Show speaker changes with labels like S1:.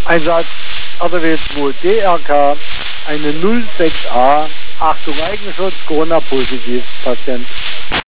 S1: Einsatz RTW 2 DRK, eine 06A, Achtung Eigenschutz, Corona-positiv, Patient.